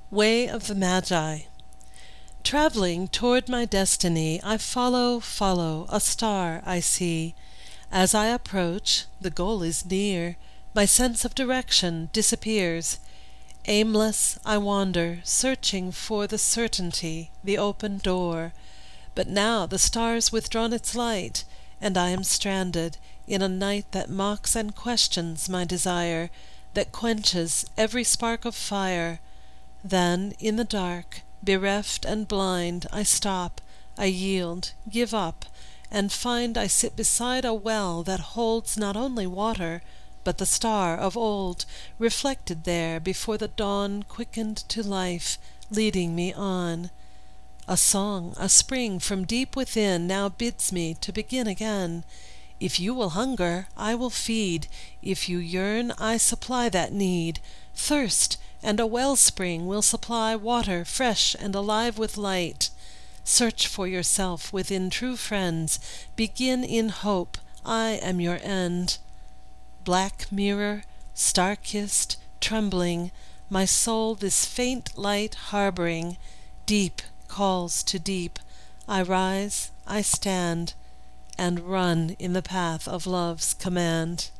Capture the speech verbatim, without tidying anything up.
Way of the Magi. Traveling toward my destiny, I follow, follow, a star I see. As I approach, the goal is near, my sense of direction disappears. Aimless I wander, searching for the certainty, the open door. But now the star's withdrawn its light, and I am stranded in a night that mocks and questions my desire, that quenches every spark of fire. Then, in the dark, bereft and blind, I stop, I yield, give up, and find I sit beside a well that holds not only water, but the star of old, reflected there before the dawn quickened to life, leading me on. A song, a spring from deep within, now bids me to begin again. If you will hunger, I will feed. If you yearn, I supply that need. Thirst, and a wellspring will supply water fresh and alive with light. Search for yourself within true friends. Begin in hope. I am your end. Black mirror, star-kissed, trembling, my soul this faint light harboring. Deep calls to deep. I rise, I stand, and run in the path of love's command.